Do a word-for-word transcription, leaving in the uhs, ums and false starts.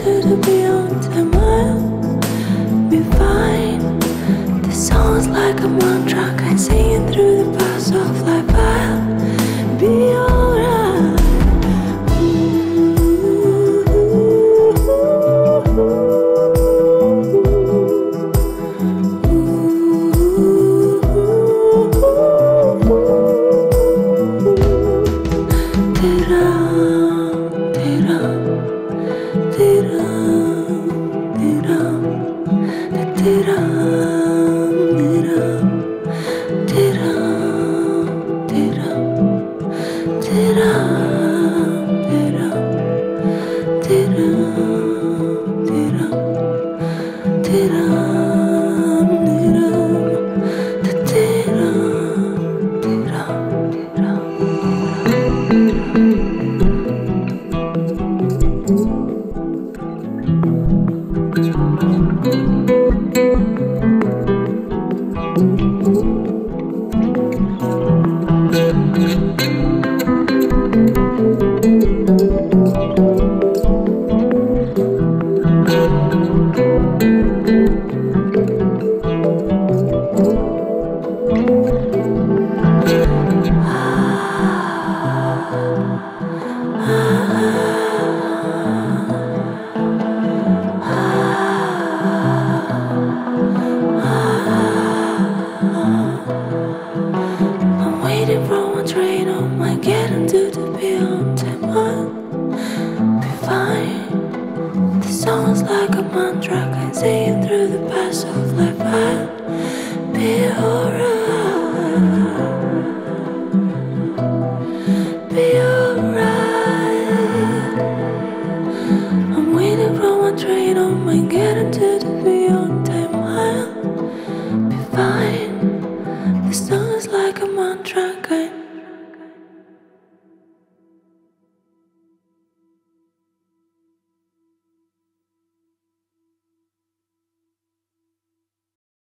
to the beyond and I'll be fine. This song's like a mantra, I'm singing through the paths of life. I'll be alright. I'm waiting for my train, oh my, getting to the beyond time. I'll be fine. This song's like a mantra, I'm saying through the paths of life. I'll be alright. Be alright. I'm waiting for my train, oh my, getting to